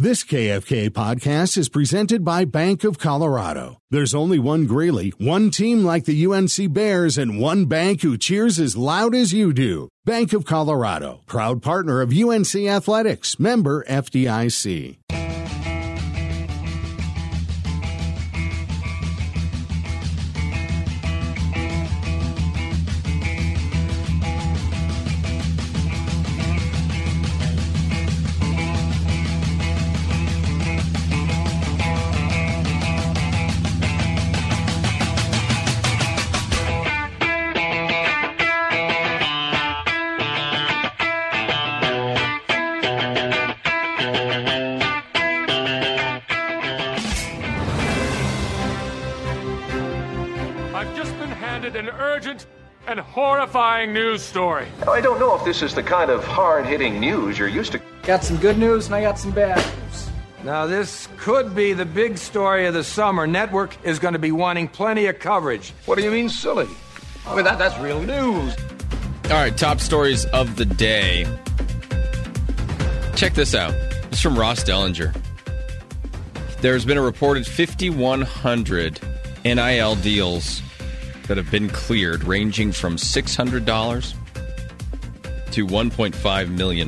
This KFK podcast is presented by Bank of Colorado. There's only one Greeley, one team like the UNC Bears, and one bank who cheers as loud as you do. Bank of Colorado, proud partner of UNC Athletics, member FDIC. And horrifying news story. I don't know if this is the kind of hard-hitting news you're used to. Got some good news and I got some bad news. Now, this could be the big story of the summer. Network is going to be wanting plenty of coverage. What do you mean, silly? I mean, that's real news. All right, top stories of the day. Check this out. It's from Ross Dellinger. There's been a reported 5,100 NIL deals that have been cleared, ranging from $600 to $1.5 million.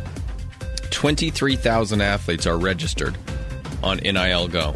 23,000 athletes are registered on NIL Go.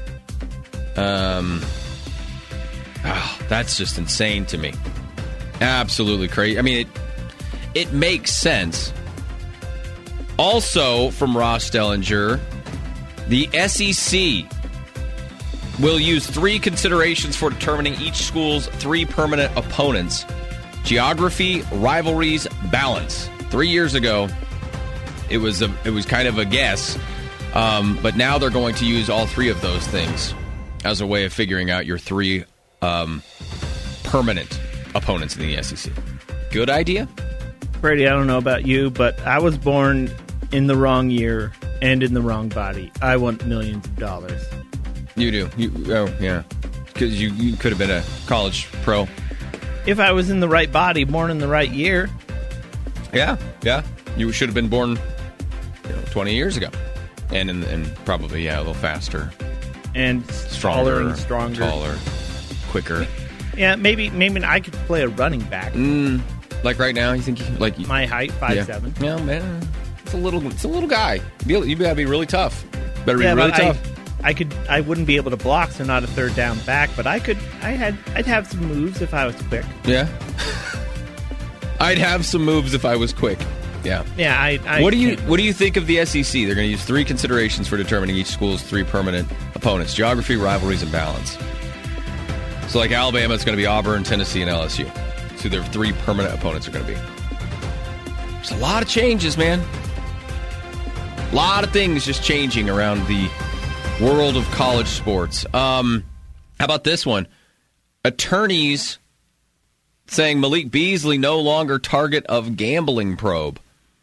That's just insane to me. Absolutely crazy. I mean, it makes sense. Also, from Ross Dellinger, the SEC will use three considerations for determining each school's three permanent opponents: geography, rivalries, balance. 3 years ago, it was kind of a guess, but now they're going to use all three of those things as a way of figuring out your three permanent opponents in the SEC. Good idea? Brady, I don't know about you, but I was born in the wrong year and in the wrong body. I want millions of dollars. You do. Yeah. Because you could have been a college pro. If I was in the right body, born in the right year. Yeah. You should have been born 20 years ago. And probably, a little faster. And stronger, taller, quicker. Yeah, maybe I could play a running back. Like right now, you think you like my height, 5'7". Yeah, man. It's a little guy. You gotta be really tough. Better be really tough. I wouldn't be able to block, so not a third down back, but I'd have some moves if I was quick. Yeah. I'd have some moves if I was quick. Yeah. Yeah, What do you think of the SEC? They're going to use three considerations for determining each school's three permanent opponents: geography, rivalries, and balance. So like Alabama, it's going to be Auburn, Tennessee, and LSU. So their three permanent opponents are going to be. There's a lot of changes, man. A lot of things just changing around the world of college sports. How about this one? Attorneys saying Malik Beasley no longer target of gambling probe.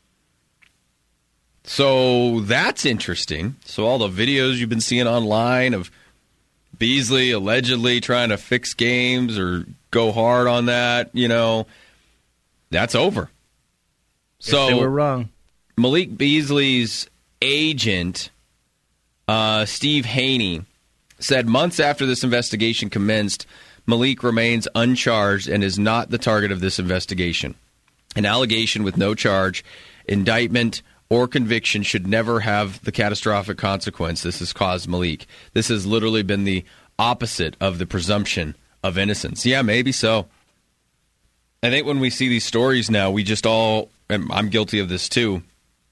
So that's interesting. So all the videos you've been seeing online of Beasley allegedly trying to fix games or go hard on that, that's over. So they were wrong. Malik Beasley's agent, Steve Haney, said months after this investigation commenced, Malik remains uncharged and is not the target of this investigation. An allegation with no charge, indictment, or conviction should never have the catastrophic consequence this has caused Malik. This has literally been the opposite of the presumption of innocence. Yeah, maybe so. I think when we see these stories now, we just all, and I'm guilty of this too,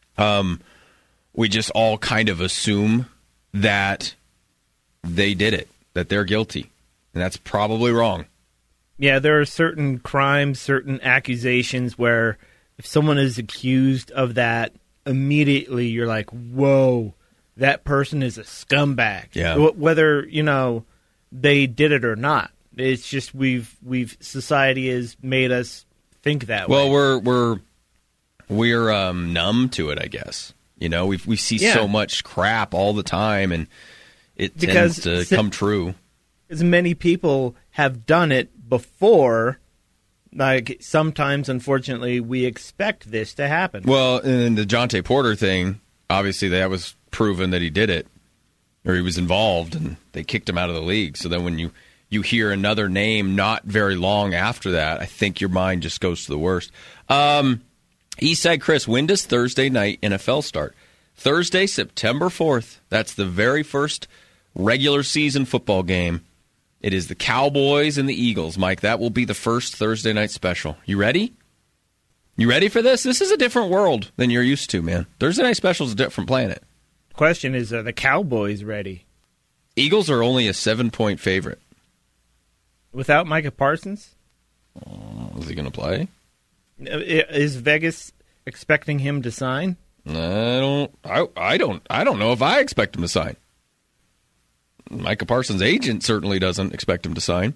we just all kind of assume that they did it, that they're guilty. And that's probably wrong. Yeah, there are certain crimes, certain accusations where if someone is accused of that, immediately you're like, whoa, that person is a scumbag. Yeah. Whether, they did it or not. It's just society has made us think that way. Well, we're numb to it, I guess. We see so much crap all the time, and it tends to come true. As many people have done it before, like sometimes, unfortunately, we expect this to happen. Well, and the Jonte Porter thing, obviously that was proven that he did it or he was involved, and they kicked him out of the league. So then when you hear another name not very long after that, I think your mind just goes to the worst. Eastside Chris, when does Thursday night NFL start? Thursday, September 4th. That's the very first regular season football game. It is the Cowboys and the Eagles, Mike. That will be the first Thursday night special. You ready? You ready for this? This is a different world than you're used to, man. Thursday night special is a different planet. Question is, are the Cowboys ready? Eagles are only a 7-point favorite. Without Micah Parsons? Is he going to play? Is Vegas expecting him to sign? I don't know if I expect him to sign. Micah Parsons' agent certainly doesn't expect him to sign.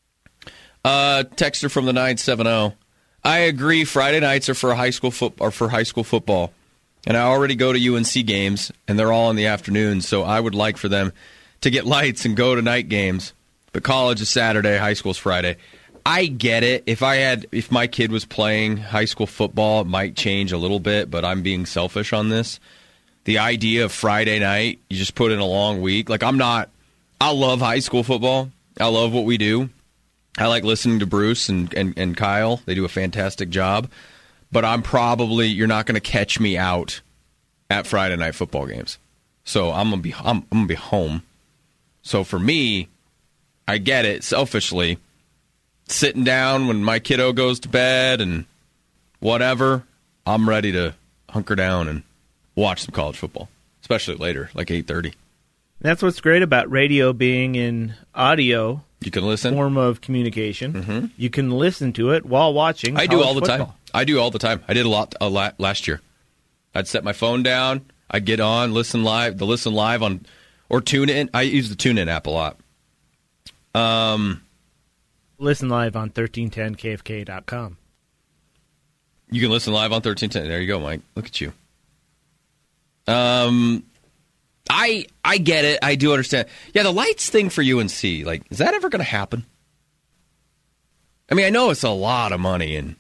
Texter from the 970. I agree. Friday nights are for high school football, and I already go to UNC games, and they're all in the afternoon. So I would like for them to get lights and go to night games. But college is Saturday, high school's Friday. I get it. If my kid was playing high school football, it might change a little bit, but I'm being selfish on this. The idea of Friday night, you just put in a long week. Like, I love high school football. I love what we do. I like listening to Bruce and Kyle. They do a fantastic job. But you're not going to catch me out at Friday night football games. So I'm going to be home. So for me, I get it selfishly. Sitting down when my kiddo goes to bed and whatever, I'm ready to hunker down and watch some college football, especially later, like 8:30. That's what's great about radio being in audio. You can listen. Form of communication. Mm-hmm. You can listen to it while watching. I do all the time. I did a lot last year. I'd set my phone down. I'd get on, listen live. Or tune in. I use the TuneIn app a lot. Listen live on 1310kfk.com. You can listen live on 1310. There you go, Mike. Look at you. I get it. I do understand. Yeah, the lights thing for UNC, like, is that ever going to happen? I mean, I know it's a lot of money, and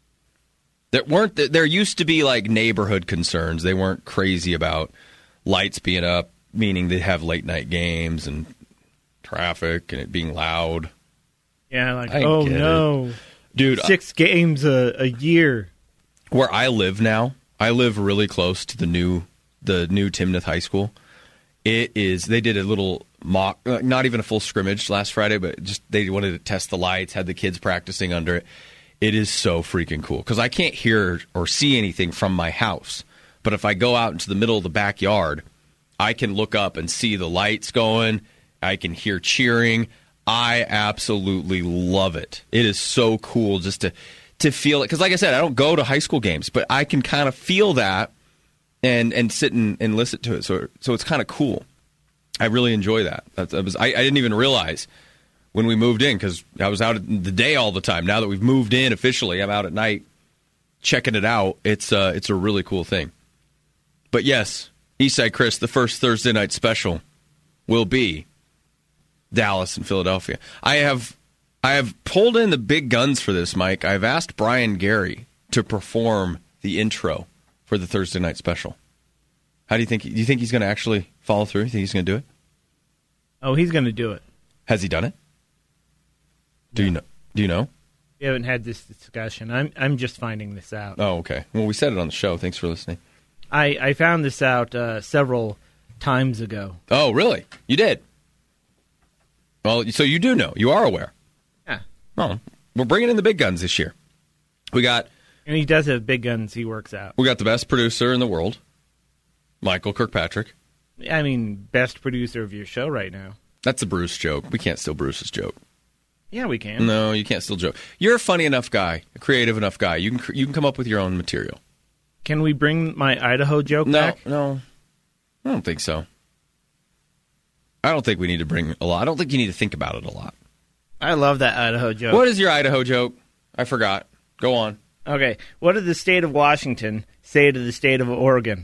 there used to be like neighborhood concerns. They weren't crazy about lights being up, meaning they'd have late night games and traffic and it being loud. Yeah, like, oh no, dude, 6 games a year. Where I live now, I live really close to the new Timnath High School. It is. They did a little mock, not even a full scrimmage last Friday, but just they wanted to test the lights, had the kids practicing under it. It is so freaking cool because I can't hear or see anything from my house. But if I go out into the middle of the backyard, I can look up and see the lights going. I can hear cheering. I absolutely love it. It is so cool just to feel it. Because like I said, I don't go to high school games, but I can kind of feel that and sit and listen to it. So it's kind of cool. I really enjoy that. I didn't even realize when we moved in because I was out in the day all the time. Now that we've moved in officially, I'm out at night checking it out. It's a really cool thing. But yes, Eastside Chris, the first Thursday night special will be Dallas and Philadelphia. I have pulled in the big guns for this, Mike. I've asked Brian Gary to perform the intro for the Thursday night special. How do you think? Do you think he's going to actually follow through? You think he's going to do it? Oh, he's going to do it. Has he done it? Do you know? Do you know? We haven't had this discussion. I'm just finding this out. Oh, okay. Well, we said it on the show. Thanks for listening. I found this out several times ago. Oh, really? You did? Well, so you do know. You are aware. Yeah. Oh, we're bringing in the big guns this year. And he does have big guns he works out. We got the best producer in the world, Michael Kirkpatrick. I mean, best producer of your show right now. That's a Bruce joke. We can't steal Bruce's joke. Yeah, we can. No, you can't steal joke. You're a funny enough guy, a creative enough guy. You can come up with your own material. Can we bring my Idaho joke back? No. I don't think so. I don't think we need to bring a lot. I don't think you need to think about it a lot. I love that Idaho joke. What is your Idaho joke? I forgot. Go on. Okay. What did the state of Washington say to the state of Oregon?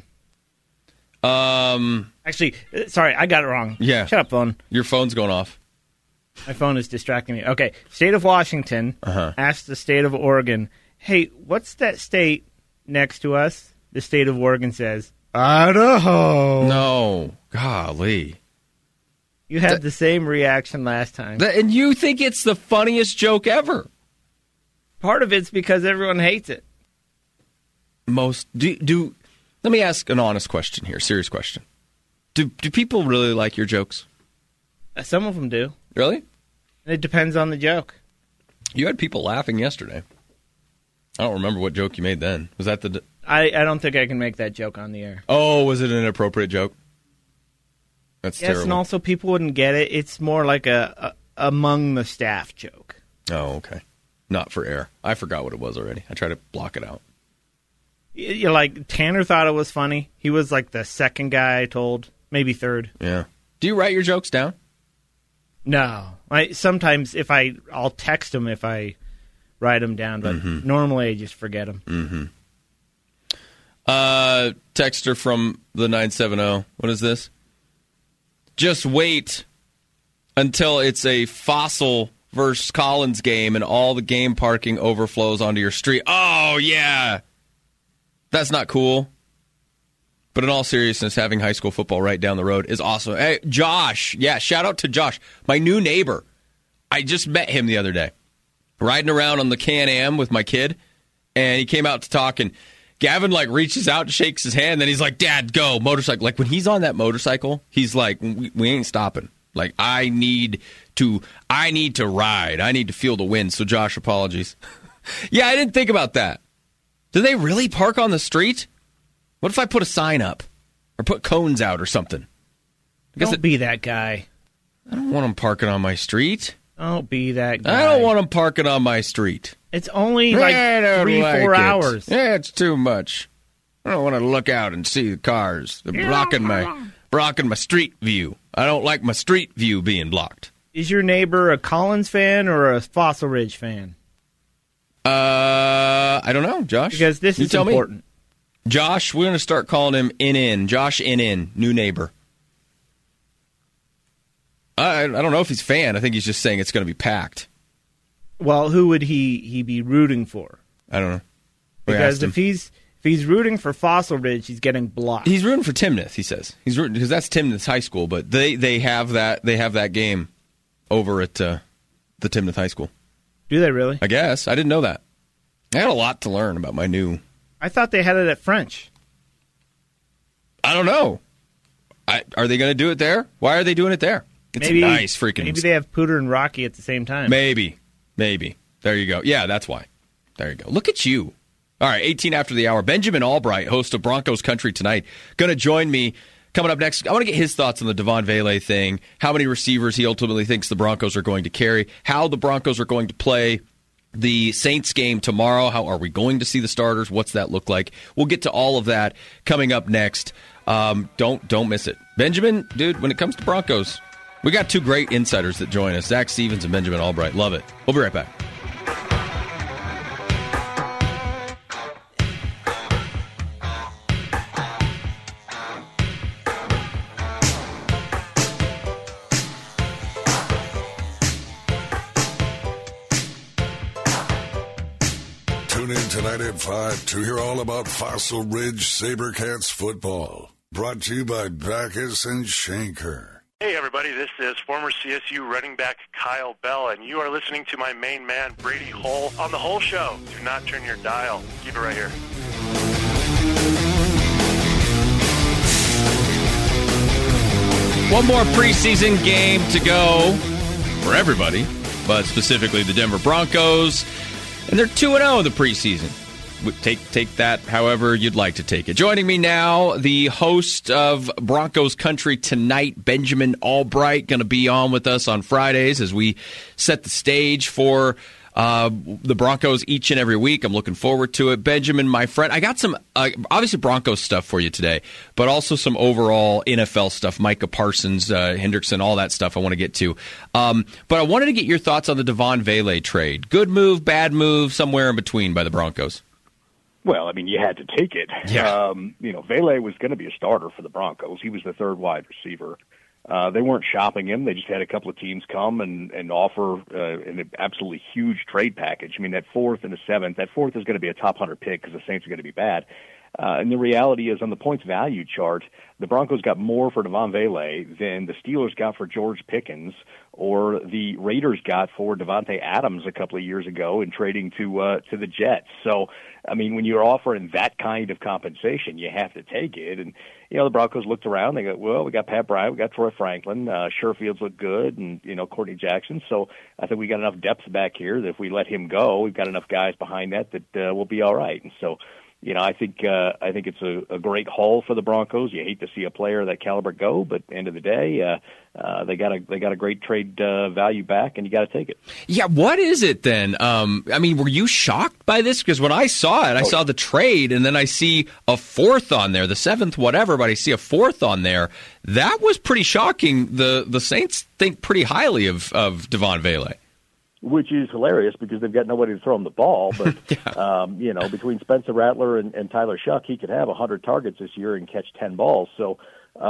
Actually, sorry, I got it wrong. Yeah. Shut up, phone. Your phone's going off. My phone is distracting me. Okay. State of Washington asked the state of Oregon, hey, what's that state next to us? The state of Oregon says, Idaho. No. Golly. You had the same reaction last time. And you think it's the funniest joke ever. Part of it's because everyone hates it. Let me ask an honest question here, serious question. Do people really like your jokes? Some of them do. Really? It depends on the joke. You had people laughing yesterday. I don't remember what joke you made then. Was that the... I don't think I can make that joke on the air. Oh, was it an inappropriate joke? That's yes, terrible. and also people wouldn't get it. It's more like a among the staff joke. Oh, okay. Not for air. I forgot what it was already. I tried to block it out. You like Tanner thought it was funny. He was like the second guy I told, maybe third. Yeah. Do you write your jokes down? No. Sometimes I'll text them if I write them down, but normally I just forget them. Mm-hmm. Texter from the 970. What is this? Just wait until it's a Fossil versus Collins game and all the game parking overflows onto your street. Oh, yeah. That's not cool. But in all seriousness, having high school football right down the road is awesome. Hey, Josh. Yeah, shout out to Josh, my new neighbor. I just met him the other day, riding around on the Can-Am with my kid, and he came out to talk, and Gavin, reaches out and shakes his hand, and then he's like, Dad, go, motorcycle. When he's on that motorcycle, he's like, we ain't stopping. I need to ride. I need to feel the wind. So, Josh, apologies. Yeah, I didn't think about that. Do they really park on the street? What if I put a sign up or put cones out or something? Don't be that guy. I don't want them parking on my street. Don't be that guy. I don't want them parking on my street. It's only 3-4 hours. Yeah, it's too much. I don't want to look out and see the cars. They're blocking my street view. I don't like my street view being blocked. Is your neighbor a Collins fan or a Fossil Ridge fan? I don't know, Josh. Because this is important. Josh, we're going to start calling him NN. Josh NN, new neighbor. I don't know if he's a fan. I think he's just saying it's going to be packed. Well, who would he be rooting for? I don't know. Because if he's rooting for Fossil Ridge, he's getting blocked. He's rooting for Timnath, he says. He's rooting because that's Timnath's high school, but they have that game over at the Timnath High School. Do they really? I guess. I didn't know that. I had a lot to learn about my new... I thought they had it at French. I don't know. Are they going to do it there? Why are they doing it there? It's nice freaking... Maybe they have Pooter and Rocky at the same time. Maybe. There you go. Yeah, that's why. There you go. Look at you. All right, 18 after the hour. Benjamin Albright, host of Broncos Country Tonight, going to join me coming up next. I want to get his thoughts on the Devon Vele thing, how many receivers he ultimately thinks the Broncos are going to carry, how the Broncos are going to play the Saints game tomorrow. How are we going to see the starters? What's that look like? We'll get to all of that coming up next. Don't miss it. Benjamin, dude, when it comes to Broncos, we got two great insiders that join us, Zach Stevens and Benjamin Albright. Love it. We'll be right back. Tune in tonight at 5 to hear all about Fossil Ridge SaberCats football. Brought to you by Backus and Schenker. Hey, everybody, this is former CSU running back Kyle Bell, and you are listening to my main man, Brady Hull, on The Hull Show. Do not turn your dial. Keep it right here. One more preseason game to go for everybody, but specifically the Denver Broncos. And they're 2-0 in the preseason. Take that however you'd like to take it. Joining me now, the host of Broncos Country Tonight, Benjamin Albright, going to be on with us on Fridays as we set the stage for the Broncos each and every week. I'm looking forward to it. Benjamin, my friend, I got some, obviously Broncos stuff for you today, but also some overall NFL stuff, Micah Parsons, Hendrickson, all that stuff I want to get to. But I wanted to get your thoughts on the Devon Vele trade. Good move, bad move, somewhere in between by the Broncos. Well, I mean, you had to take it. Yeah. Vele was going to be a starter for the Broncos. He was the third wide receiver. They weren't shopping him. They just had a couple of teams come and offer an absolutely huge trade package. I mean, that fourth and the seventh, that fourth is going to be a top 100 pick because the Saints are going to be bad. And the reality is, on the points value chart, the Broncos got more for Devon Vele than the Steelers got for George Pickens, or the Raiders got for Devontae Adams a couple of years ago in trading to the Jets. So, I mean, when you're offering that kind of compensation, you have to take it. And the Broncos looked around. They go, well, we got Pat Bryant, we got Troy Franklin, Sherfield's look good, and Courtney Jackson. So I think we got enough depth back here that if we let him go, we've got enough guys behind that we'll be all right. And so, I think it's a great haul for the Broncos. You hate to see a player of that caliber go, but at the end of the day, they got a great trade value back, and you got to take it. Yeah, what is it then? I mean, were you shocked by this? Because when I saw it, I saw the trade, and then I see a fourth on there, the seventh, whatever, but I see a fourth on there. That was pretty shocking. The Saints think pretty highly of Devon Vele. Which is hilarious because they've got nobody to throw him the ball. But, between Spencer Rattler and Tyler Shuck, he could have 100 targets this year and catch 10 balls. So,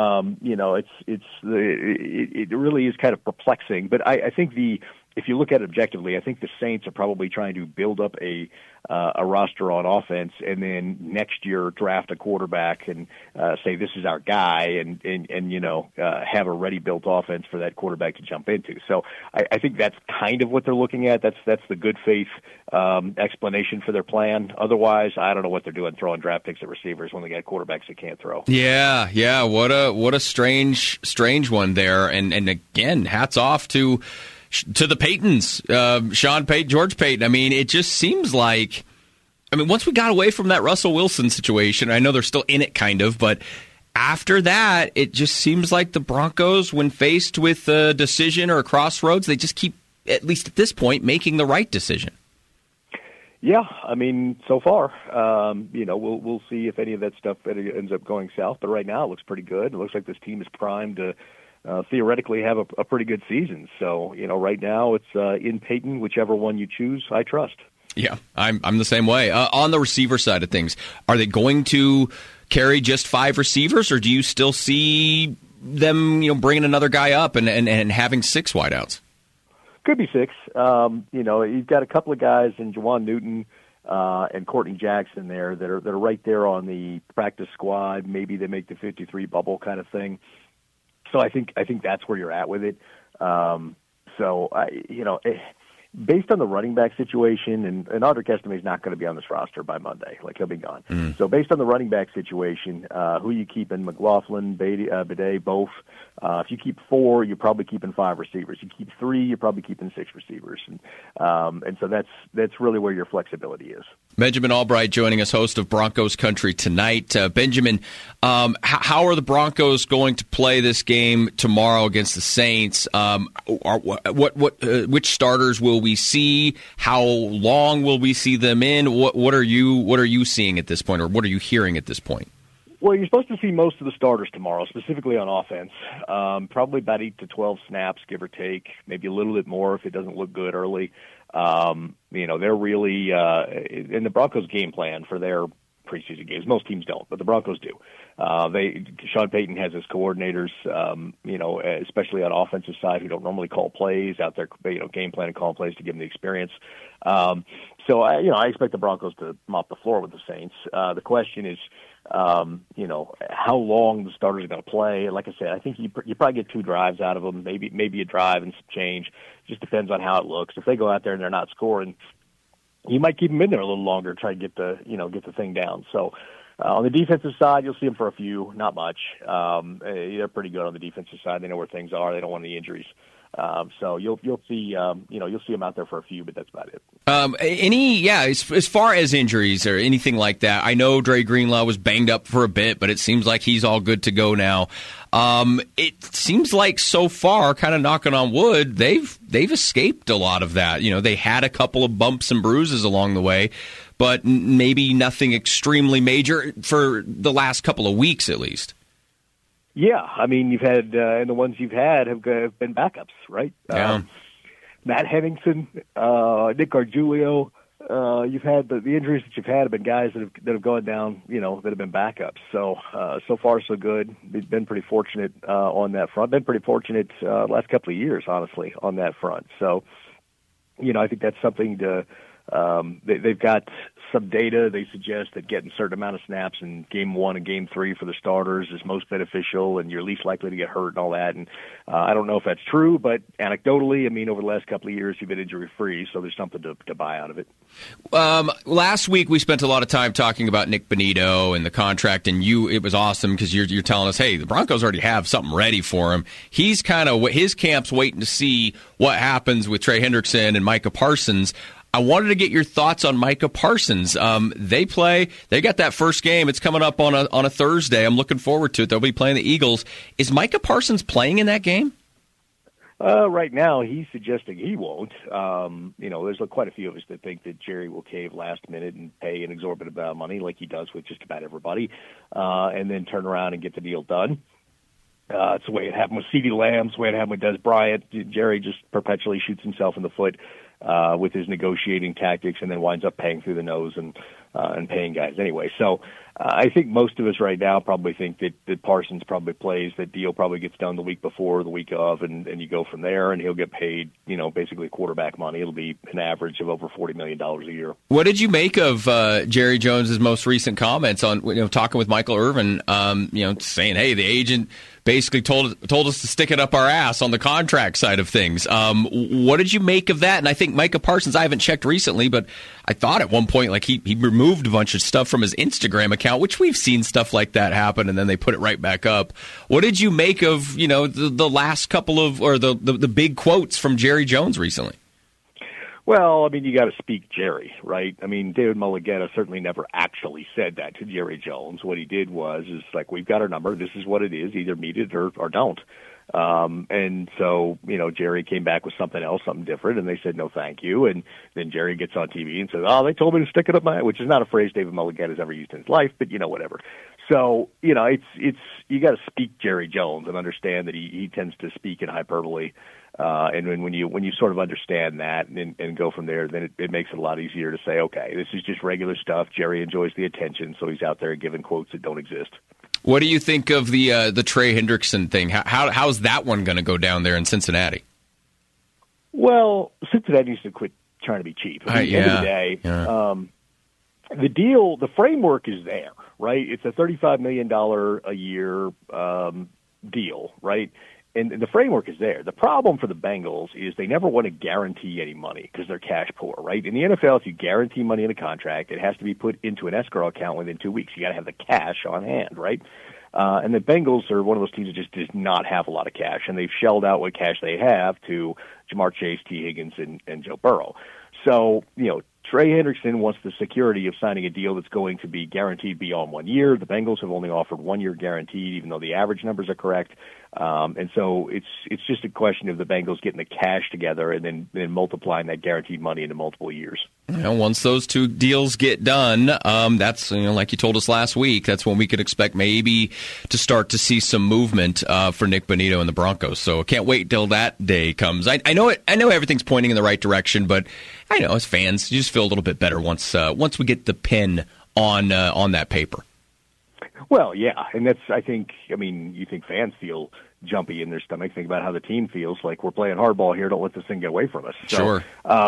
it really is kind of perplexing. But I think if you look at it objectively, I think the Saints are probably trying to build up a roster on offense, and then next year draft a quarterback and say this is our guy, and have a ready built offense for that quarterback to jump into. So I think that's kind of what they're looking at. That's the good faith explanation for their plan. Otherwise, I don't know what they're doing throwing draft picks at receivers when they got quarterbacks that can't throw. Yeah. What a strange one there. And again, hats off to the Paytons, Sean Payton, George Payton. I mean, it just seems like, once we got away from that Russell Wilson situation, I know they're still in it kind of, but after that, it just seems like the Broncos, when faced with a decision or a crossroads, they just keep, at least at this point, making the right decision. Yeah, so far, we'll see if any of that stuff ends up going south, but right now it looks pretty good. It looks like this team is primed to theoretically have a pretty good season. So, right now it's in Payton, whichever one you choose, I trust. Yeah, I'm the same way. On the receiver side of things, are they going to carry just 5 receivers, or do you still see them, bringing another guy up and having 6 wideouts? Could be 6. You've got a couple of guys in Juwan Newton and Courtney Jackson there that are right there on the practice squad. Maybe they make the 53 bubble kind of thing. So I think that's where you're at with it. Based on the running back situation, and Audric Estime is not going to be on this roster by Monday. Like, he'll be gone. So based on the running back situation, who you keeping? McLaughlin, Bidet, both. If you keep 4, you're probably keeping 5 receivers. You keep 3, you're probably keeping 6 receivers. And so that's really where your flexibility is. Benjamin Albright joining us, host of Broncos Country tonight. Benjamin, how are the Broncos going to play this game tomorrow against the Saints? Which starters will we see? How long will we see them in? What are you seeing at this point, or what are you hearing at this point? Well, you're supposed to see most of the starters tomorrow, specifically on offense. Probably about 8 to 12 snaps, give or take, maybe a little bit more if it doesn't look good early. They're really in the Broncos' game plan for their preseason games. Most teams don't, but the Broncos do. Sean Payton has his coordinators, especially on offensive side, who don't normally call plays out there, game plan and call plays to give them the experience. So I expect the Broncos to mop the floor with the Saints. The question is, how long the starters are going to play. Like I said, I think you probably get 2 drives out of them, maybe a drive and some change. Just depends on how it looks. If they go out there and they're not scoring, you might keep them in there a little longer, try to get the thing down. So on the defensive side, you'll see them for a few, not much. They're pretty good on the defensive side. They know where things are. They don't want any injuries. So you'll see them out there for a few, but that's about it. As far as injuries or anything like that, I know Dre Greenlaw was banged up for a bit, but it seems like he's all good to go now. It seems like so far, kind of knocking on wood, they've escaped a lot of that. They had a couple of bumps and bruises along the way, but maybe nothing extremely major for the last couple of weeks at least. Yeah, you've had, and the ones you've had have been backups, right? Yeah. Matt Henningsen, Nick Gargiulio. You've had the injuries that you've had have been guys that have gone down, that have been backups. So far so good. We've been pretty fortunate on that front. Been pretty fortunate last couple of years, honestly, on that front. So, I think that's something to They've got some data. They suggest that getting a certain amount of snaps in game 1 and game 3 for the starters is most beneficial, and you're least likely to get hurt and all that. And I don't know if that's true, but anecdotally, I mean, over the last couple of years, you've been injury-free, so there's something to buy out of it. Last week, we spent a lot of time talking about Nick Bonitto and the contract, and it was awesome because you're telling us, hey, the Broncos already have something ready for him. He's kind of, his camp's waiting to see what happens with Trey Hendrickson and Micah Parsons. I wanted to get your thoughts on Micah Parsons. They got that first game. It's coming up on a Thursday. I'm looking forward to it. They'll be playing the Eagles. Is Micah Parsons playing in that game? Right now, he's suggesting he won't. There's quite a few of us that think that Jerry will cave last minute and pay an exorbitant amount of money like he does with just about everybody, and then turn around and get the deal done. It's the way it happened with CeeDee Lamb. It's the way it happened with Des Bryant. Jerry just perpetually shoots himself in the foot with his negotiating tactics, and then winds up paying through the nose and paying guys anyway. So I think most of us right now probably think that Parsons probably plays. That deal probably gets done the week before, the week of, and you go from there, and he'll get paid, basically quarterback money. It'll be an average of over $40 million a year. What did you make of Jerry Jones's most recent comments on talking with Michael Irvin, saying, hey, the agent basically told us to stick it up our ass on the contract side of things. What did you make of that? And I think Micah Parsons, I haven't checked recently, but I thought at one point he removed a bunch of stuff from his Instagram account, which we've seen stuff like that happen, and then they put it right back up. What did you make of the last couple of, or the big quotes from Jerry Jones recently? Well, I mean, you got to speak Jerry, right? I mean, David Mulligetta certainly never actually said that to Jerry Jones. What he did is like, we've got our number. This is what it is. Either meet it or don't. And so, Jerry came back with something else, something different, and they said, no, thank you. And then Jerry gets on TV and says, they told me to stick it up my, which is not a phrase David Mulligetta has ever used in his life, but whatever. So, it's you got to speak Jerry Jones and understand that he tends to speak in hyperbole. And when you sort of understand that and go from there, then it makes it a lot easier to say, okay, this is just regular stuff. Jerry enjoys the attention, so he's out there giving quotes that don't exist. What do you think of the Trey Hendrickson thing? How's that one going to go down there in Cincinnati? Well, Cincinnati needs to quit trying to be cheap. At the end of the day, the deal, the framework is there, right? It's a $35 million a year deal, right? And the framework is there. The problem for the Bengals is they never want to guarantee any money because they're cash poor, right? In the NFL, if you guarantee money in a contract, it has to be put into an escrow account within 2 weeks. You got to have the cash on hand, right? And the Bengals are one of those teams that just does not have a lot of cash, and they've shelled out what cash they have to Jamar Chase, T. Higgins, and Joe Burrow. So, Trey Hendrickson wants the security of signing a deal that's going to be guaranteed beyond 1 year. The Bengals have only offered 1 year guaranteed, even though the average numbers are correct. And so it's just a question of the Bengals getting the cash together and then multiplying that guaranteed money into multiple years. Once those two deals get done, that's like you told us last week, that's when we could expect maybe to start to see some movement for Nick Bonitto and the Broncos. So I can't wait till that day comes. I know everything's pointing in the right direction, but I know as fans, you just feel a little bit better once we get the pen on that paper. Well, yeah, and that's you think fans feel jumpy in their stomach. Think about how the team feels like we're playing hardball here. Don't let this thing get away from us. So, sure.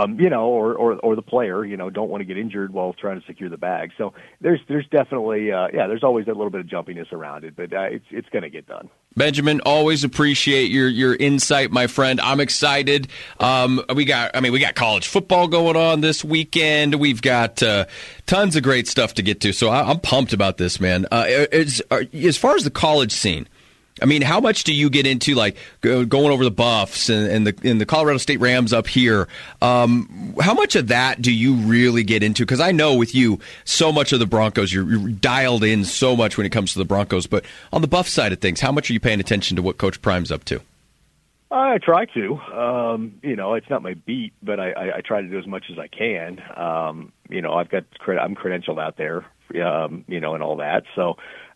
Or the player, don't want to get injured while trying to secure the bag. So there's definitely, there's always that little bit of jumpiness around it, but it's going to get done. Benjamin, always appreciate your insight, my friend. I'm excited. We got college football going on this weekend. We've got tons of great stuff to get to. So I'm pumped about this, man. As far as the college scene, I mean, how much do you get into like going over the Buffs and the Colorado State Rams up here? How much of that do you really get into? Because I know with you, so much of the Broncos, you're dialed in so much when it comes to the Broncos. But on the Buff side of things, how much are you paying attention to what Coach Prime's up to? I try to. It's not my beat, but I try to do as much as I can. I'm credentialed out there, and all that. So,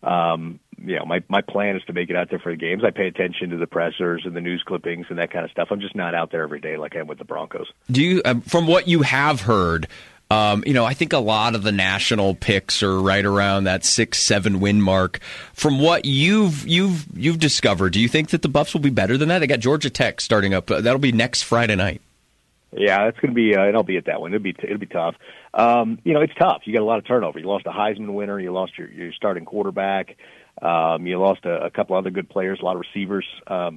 my plan is to make it out there for the games. I pay attention to the pressers and the news clippings and that kind of stuff. I'm just not out there every day like I am with the Broncos. Do you, from what you have heard, I think a lot of the national picks are right around that 6-7 win mark. From what you've discovered, do you think that the Buffs will be better than that? They got Georgia Tech starting up. That'll be next Friday night. Yeah, it's going to be, and I'll be at that one. It'll be tough. It's tough. You got a lot of turnover. You lost a Heisman winner. You lost your starting quarterback. You lost a couple other good players, a lot of receivers.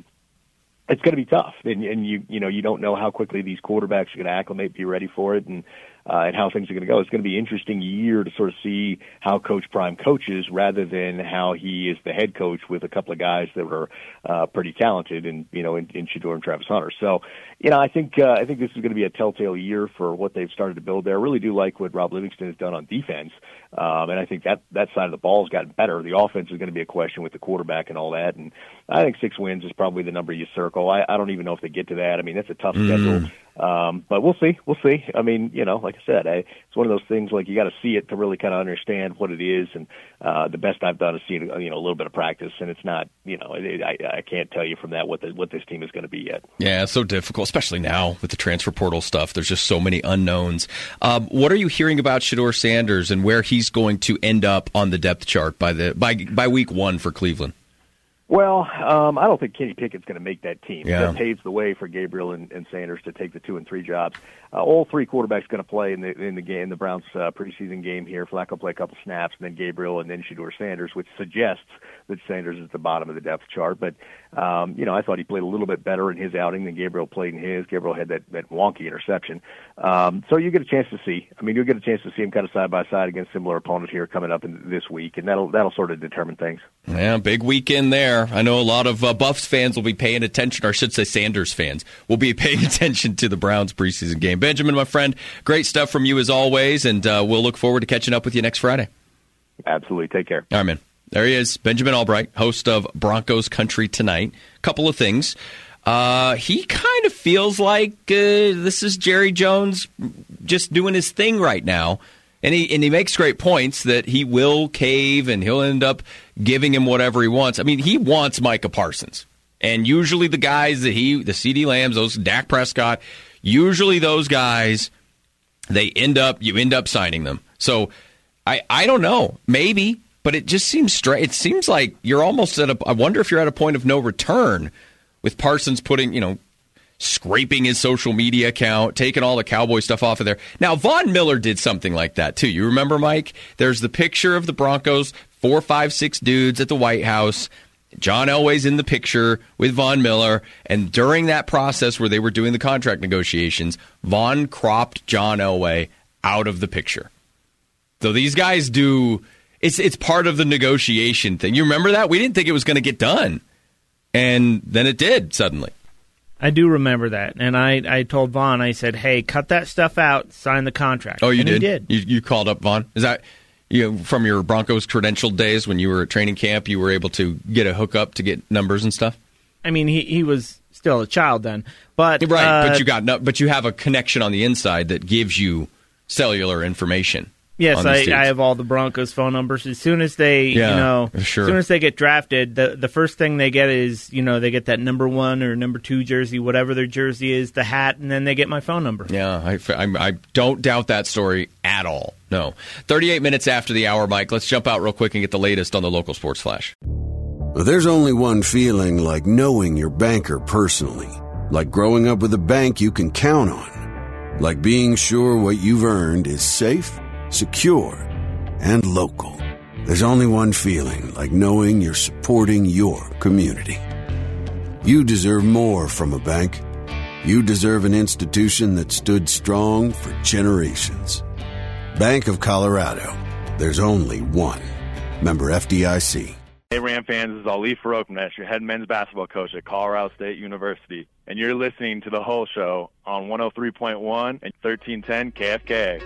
It's going to be tough, and you don't know how quickly these quarterbacks are going to acclimate, be ready for it, and how things are going to go. It's going to be an interesting year to sort of see how Coach Prime coaches rather than how he is the head coach with a couple of guys that were pretty talented, in Shedeur and Travis Hunter. So, I think this is going to be a telltale year for what they've started to build there. I really do like what Rob Livingston has done on defense, and I think that side of the ball has gotten better. The offense is going to be a question with the quarterback and all that, and I think 6 wins is probably the number you circle. I don't even know if they get to that. I mean, that's a tough schedule. But we'll see. I mean, like I said, it's one of those things like you got to see it to really kind of understand what it is. And the best I've done is see a little bit of practice, and it's not. I can't tell you from that what this team is going to be yet. Yeah, it's so difficult, especially now with the transfer portal stuff. There's just so many unknowns. What are you hearing about Shedeur Sanders and where he's going to end up on the depth chart by week 1 for Cleveland? Well, I don't think Kenny Pickett's going to make that team. Yeah. That paves the way for Gabriel and Sanders to take the 2 and 3 jobs. All 3 quarterbacks going to play in the game, the Browns preseason game here. Flacco play a couple snaps, and then Gabriel, and then Shedeur Sanders, which suggests that Sanders is at the bottom of the depth chart. But I thought he played a little bit better in his outing than Gabriel played in his. Gabriel had that wonky interception. So you get a chance to see. I mean, you'll get a chance to see him kind of side by side against similar opponents here coming up this week, and that'll sort of determine things. Yeah, big weekend there. I know a lot of Buffs fans will be paying attention, or I should say Sanders fans will be paying attention to the Browns preseason game. Benjamin, my friend, great stuff from you as always, and we'll look forward to catching up with you next Friday. Absolutely. Take care. All right, man. There he is, Benjamin Albright, host of Broncos Country Tonight. Couple of things. He kind of feels like this is Jerry Jones just doing his thing right now. And he makes great points that he will cave and he'll end up giving him whatever he wants. I mean, he wants Micah Parsons. And usually the guys that the CeeDee Lambs, those Dak Prescott, usually those guys, you end up signing them. So I don't know, maybe, but it just seems straight. It seems like you're almost I wonder if you're at a point of no return with Parsons scraping his social media account, taking all the Cowboy stuff off of there. Now, Von Miller did something like that, too. You remember, Mike? There's the picture of the Broncos, 4, 5, 6 dudes at the White House. John Elway's in the picture with Von Miller. And during that process where they were doing the contract negotiations, Von cropped John Elway out of the picture. So these guys do... It's part of the negotiation thing. You remember that? We didn't think it was going to get done. And then it did, suddenly. I do remember that, and I told Vaughn, I said, hey, cut that stuff out, sign the contract. Oh, you and did? He did. You called up Vaughn? Is that from your Broncos credentialed days when you were at training camp, you were able to get a hookup to get numbers and stuff? I mean, he was still a child then. But right, but you have a connection on the inside that gives you cellular information. Yes, I have all the Broncos phone numbers. As soon as they, as soon as they get drafted, the first thing they get is, they get that number 1 or number 2 jersey, whatever their jersey is, the hat, and then they get my phone number. Yeah, I don't doubt that story at all. No. 38 minutes after the hour, Mike. Let's jump out real quick and get the latest on the local sports flash. There's only one feeling like knowing your banker personally, like growing up with a bank you can count on, like being sure what you've earned is safe, secure, and local. There's only one feeling like knowing you're supporting your community. You deserve more from a bank. You deserve an institution that stood strong for generations. Bank of Colorado. There's only one. Member FDIC. Hey, Ram fans, this is Ali Farokhmanesh, your head men's basketball coach at Colorado State University, and you're listening to The Whole Show on 103.1 and 1310 KFK.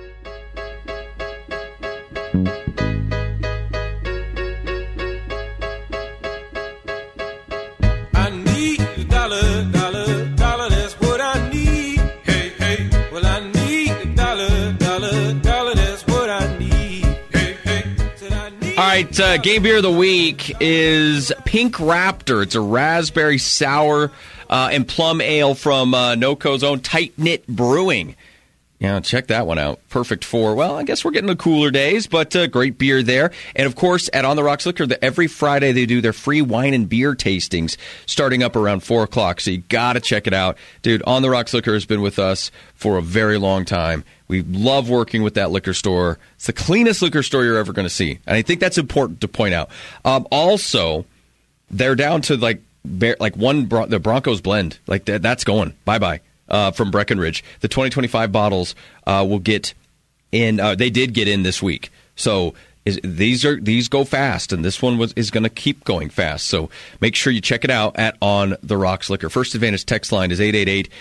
I need a dollar, that's what I need. Hey, well I need a dollar, that's what I need. Hey, said I need. All right, game beer of the week is Pink Raptor. It's a raspberry sour and plum ale from NoCo's own Tight Knit Brewing. Yeah, check that one out. Perfect for, well, I guess we're getting to cooler days, but great beer there. And, of course, at On the Rocks Liquor, every Friday they do their free wine and beer tastings starting up around 4 o'clock, so you got to check it out. Dude, On the Rocks Liquor has been with us for a very long time. We love working with that liquor store. It's the cleanest liquor store you're ever going to see, and I think that's important to point out. Also, they're down to, the Broncos blend. That's going. Bye-bye. From Breckenridge. The 2025 bottles will get in. They did get in this week. So these go fast, and this one is going to keep going fast. So make sure you check it out at On the Rocks Liquor. First Advantage text line is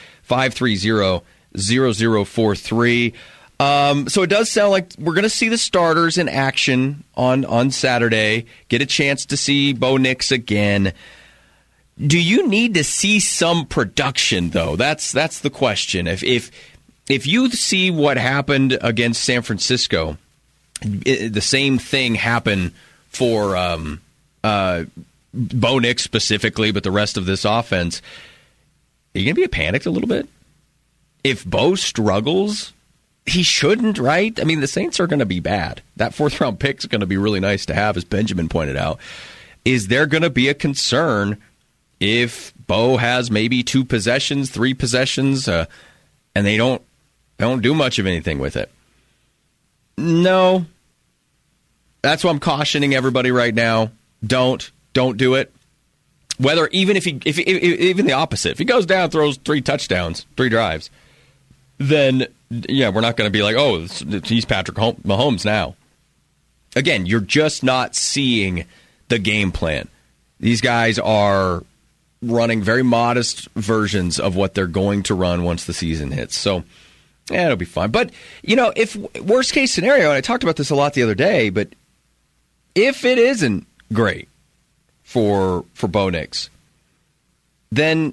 888-530-0043. So it does sound like we're going to see the starters in action on Saturday. Get a chance to see Bo Nix again. Do you need to see some production, though? That's the question. If you see what happened against San Francisco, the same thing happened for Bo Nix specifically, but the rest of this offense, are you going to be panicked a little bit? If Bo struggles, he shouldn't, right? I mean, the Saints are going to be bad. That 4th-round pick is going to be really nice to have, as Benjamin pointed out. Is there going to be a concern if Bo has maybe 2 possessions, 3 possessions, and they don't do much of anything with it? No. That's why I'm cautioning everybody right now. Don't do it. Whether even if even the opposite, if he goes down, throws 3 touchdowns, 3 drives, then yeah, we're not going to be like, oh, he's Patrick Mahomes now. Again, you're just not seeing the game plan. These guys are running very modest versions of what they're going to run once the season hits. So, yeah, it'll be fine. But, if worst case scenario, and I talked about this a lot the other day, but if it isn't great for Bo Nix, then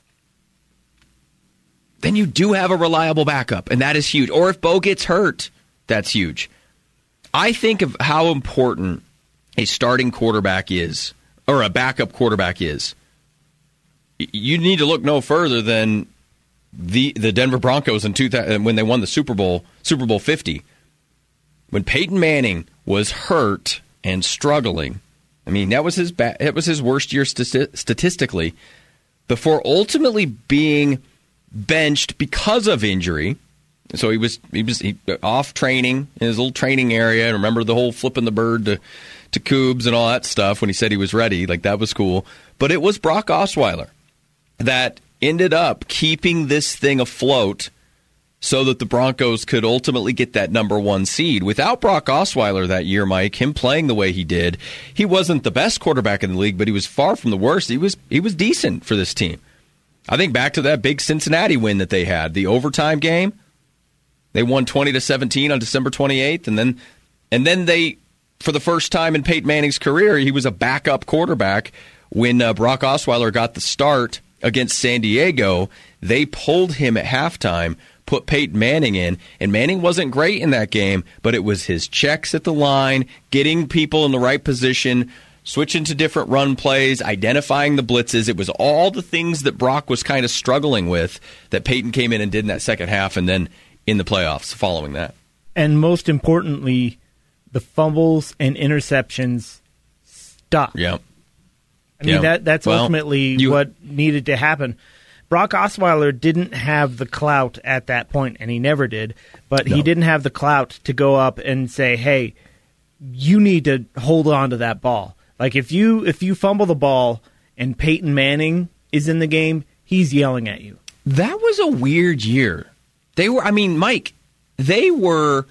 you do have a reliable backup, and that is huge. Or if Bo gets hurt, that's huge. I think of how important a starting quarterback is, or a backup quarterback is. You need to look no further than the Denver Broncos in 2000 when they won the Super Bowl 50. When Peyton Manning was hurt and struggling, I mean that was his worst year statistically, before ultimately being benched because of injury. So he was off training in his little training area. Remember the whole flipping the bird to Coobs and all that stuff when he said he was ready. That was cool. But it was Brock Osweiler that ended up keeping this thing afloat so that the Broncos could ultimately get that number 1 seed. Without Brock Osweiler that year, Mike, him playing the way he did, he wasn't the best quarterback in the league, but he was far from the worst. He was decent for this team. I think back to that big Cincinnati win that they had, the overtime game. They won 20-17 on December 28th, and then they, for the first time in Peyton Manning's career, he was a backup quarterback when Brock Osweiler got the start against San Diego. They pulled him at halftime, put Peyton Manning in, and Manning wasn't great in that game, but it was his checks at the line, getting people in the right position, switching to different run plays, identifying the blitzes. It was all the things that Brock was kind of struggling with that Peyton came in and did in that second half, and then in the playoffs following that. And most importantly, the fumbles and interceptions stopped. Yep. I mean, that's ultimately what needed to happen. Brock Osweiler didn't have the clout at that point, and he never did, but he didn't have the clout to go up and say, hey, you need to hold on to that ball. Like, if you fumble the ball and Peyton Manning is in the game, he's yelling at you. That was a weird year. Mike, they were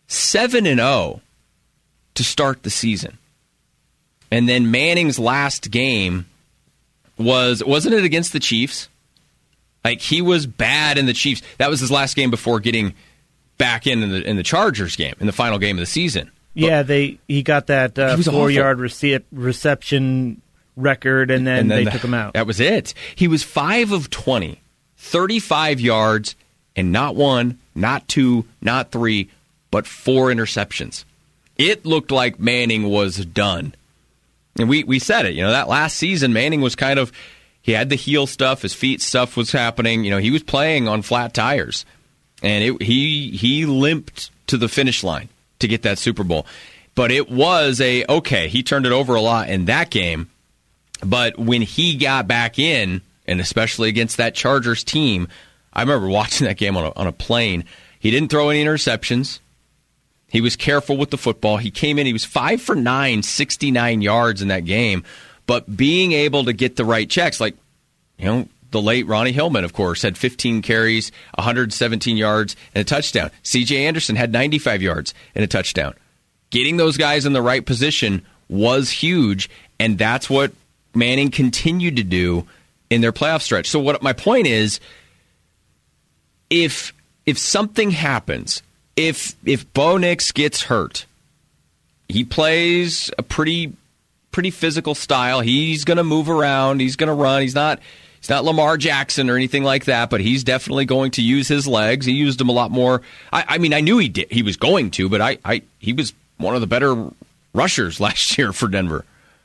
7-0 to start the season. And then Manning's last game wasn't it against the Chiefs? Like, he was bad in the Chiefs. That was his last game before getting back in the Chargers game, in the final game of the season. Yeah, he got that 4-yard reception record, and then they took him out. That was it. He was 5 of 20, 35 yards, and not 1, not 2, not 3, but 4 interceptions. It looked like Manning was done. And we said it, that last season, Manning was kind of, he had the heel stuff, his feet stuff was happening. He was playing on flat tires. And he limped to the finish line to get that Super Bowl. But it was he turned it over a lot in that game. But when he got back in, and especially against that Chargers team, I remember watching that game on a plane. He didn't throw any interceptions. He was careful with the football. He came in, he was 5 for 9, 69 yards in that game. But being able to get the right checks, like, the late Ronnie Hillman, of course, had 15 carries, 117 yards, and a touchdown. C.J. Anderson had 95 yards and a touchdown. Getting those guys in the right position was huge, and that's what Manning continued to do in their playoff stretch. So what my point is, if something happens, if Bo Nix gets hurt, he plays a pretty physical style. He's going to move around. He's going to run. He's not Lamar Jackson or anything like that, but he's definitely going to use his legs. He used them a lot more. I mean, I knew he did. He was going to, but he was one of the better rushers last year for Denver.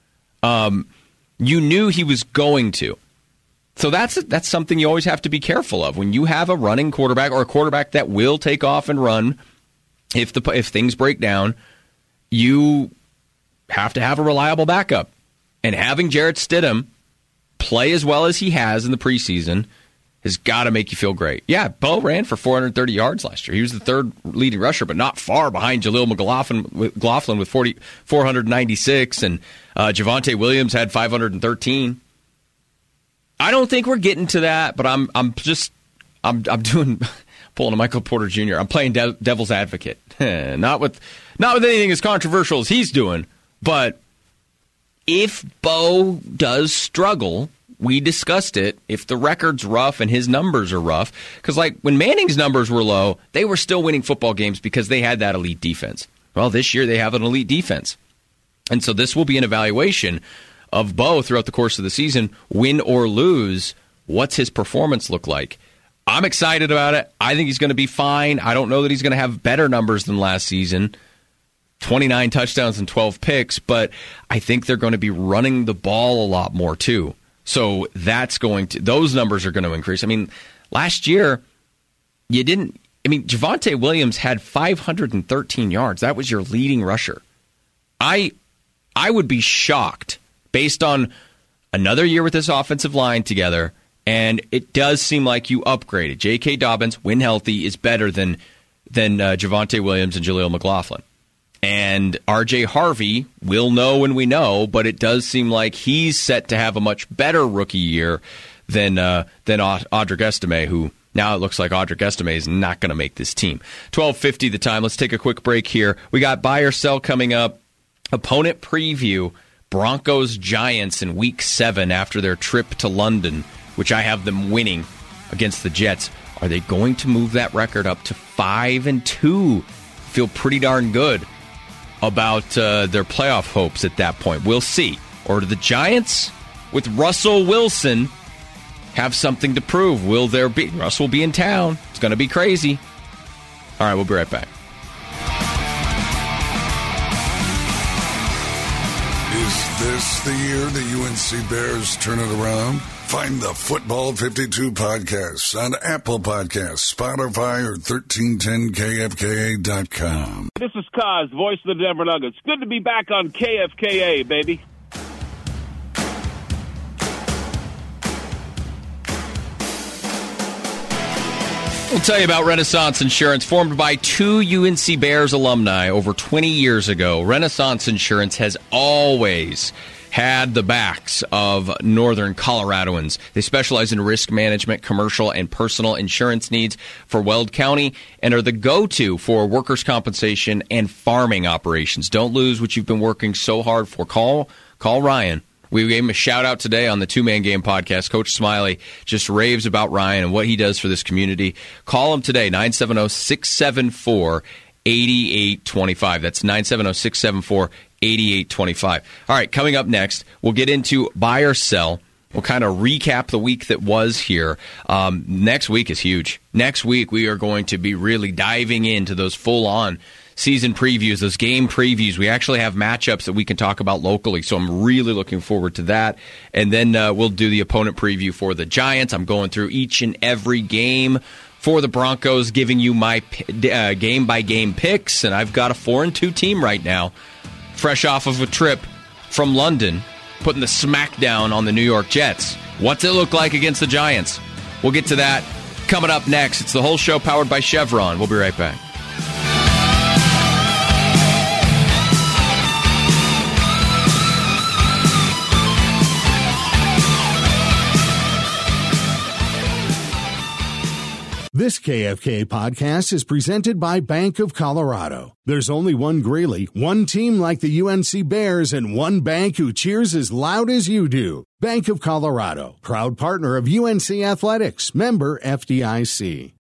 You knew he was going to. So that's something you always have to be careful of. When you have a running quarterback or a quarterback that will take off and run, if things break down, you have to have a reliable backup. And having Jarrett Stidham play as well as he has in the preseason has got to make you feel great. Yeah, Bo ran for 430 yards last year. He was the third leading rusher, but not far behind Jaleel McLaughlin with 496, and Javonte Williams had 513. I don't think we're getting to that, but I'm pulling a Michael Porter Jr. I'm playing devil's advocate. not with anything as controversial as he's doing, but if Bo does struggle, we discussed it, if the record's rough and his numbers are rough, because like when Manning's numbers were low, they were still winning football games because they had that elite defense. Well, this year they have an elite defense. And so this will be an evaluation of Bo throughout the course of the season, win or lose. What's his performance look like? I'm excited about it. I think he's going to be fine. I don't know that he's going to have better numbers than last season. 29 touchdowns and 12 picks, but I think they're going to be running the ball a lot more too. So those numbers are going to increase. I mean, last year, Javonte Williams had 513 yards. That was your leading rusher. I would be shocked based on another year with this offensive line together, and it does seem like you upgraded. J.K. Dobbins, when healthy, is better than Javonte Williams and Jaleel McLaughlin. And R.J. Harvey, we'll know when we know, but it does seem like he's set to have a much better rookie year than Audric Estime, who now it looks like Audric Estime is not going to make this team. 12:50 the time. Let's take a quick break here. We got buy or sell coming up. Opponent preview, Broncos-Giants in Week 7 after their trip to London, which I have them winning against the Jets. Are they going to move that record up to 5-2? Feel pretty darn good about their playoff hopes at that point. We'll see. Or do the Giants, with Russell Wilson, have something to prove? Russell will be in town. It's going to be crazy. All right, we'll be right back. Is this the year the UNC Bears turn it around? Find the Football 52 podcasts on Apple Podcasts, Spotify, or 1310kfka.com. This is Kaz, voice of the Denver Nuggets. Good to be back on KFKA, baby. We'll tell you about Renaissance Insurance, formed by two UNC Bears alumni over 20 years ago. Renaissance Insurance has always had the backs of Northern Coloradoans. They specialize in risk management, commercial, and personal insurance needs for Weld County and are the go-to for workers' compensation and farming operations. Don't lose what you've been working so hard for. Call Ryan. We gave him a shout-out today on the Two-Man Game podcast. Coach Smiley just raves about Ryan and what he does for this community. Call him today, 970-674-8825. That's 970-674-8825. 8825. All right, coming up next, we'll get into buy or sell. We'll kind of recap the week that was here. Next week is huge. Next week, we are going to be really diving into those full-on season previews, those game previews. We actually have matchups that we can talk about locally, so I'm really looking forward to that. And then we'll do the opponent preview for the Giants. I'm going through each and every game for the Broncos, giving you my game-by-game picks, and I've got a 4-2 team right now, fresh off of a trip from London, putting the smackdown on the New York Jets. What's it look like against the Giants? We'll get to that coming up next. It's the whole show powered by Chevron. We'll be right back. This KFK podcast is presented by Bank of Colorado. There's only one Greeley, one team like the UNC Bears, and one bank who cheers as loud as you do. Bank of Colorado, proud partner of UNC Athletics, member FDIC.